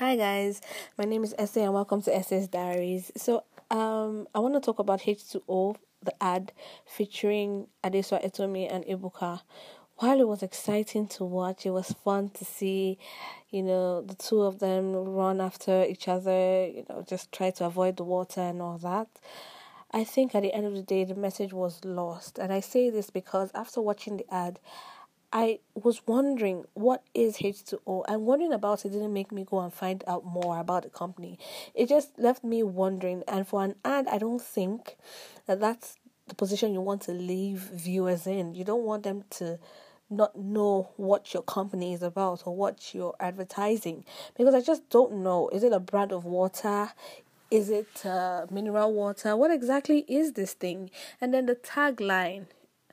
Hi guys, my name is Essay and welcome to Essay's Diaries. I want to talk about H2O, the ad featuring Adesua Etomi and Ibuka. While it was exciting to watch, it was fun to see, the two of them run after each other, just try to avoid the water and all that. I think at the end of the day, the message was lost. And I say this because after watching the ad, I was wondering what is H2O, and wondering about it didn't make me go and find out more about the company. It just left me wondering, and for an ad, I don't think that that's the position you want to leave viewers in. You don't want them to not know what your company is about or what you're advertising, because I just don't know. Is it a brand of water? Is it mineral water? What exactly is this thing? And then the tagline.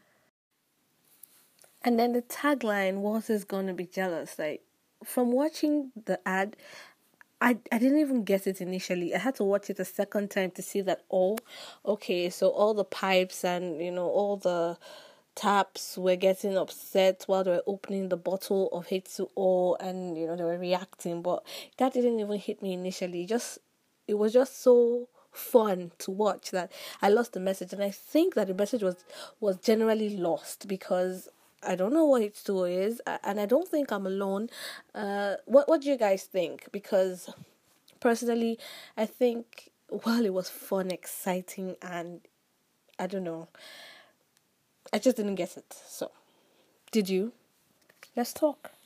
And then the tagline, "What is gonna be jealous?" Like, from watching the ad, I didn't even get it initially. I had to watch it a second time to see that, oh, okay, so all the pipes and, all the taps were getting upset while they were opening the bottle of H2O, and, they were reacting. But that didn't even hit me initially. It was just so fun to watch that I lost the message. And I think that the message was generally lost because I don't know what H2O is, and I don't think I'm alone. What do you guys think? Because personally, I think while it was fun, exciting, and I don't know, I just didn't get it. So, did you? Let's talk.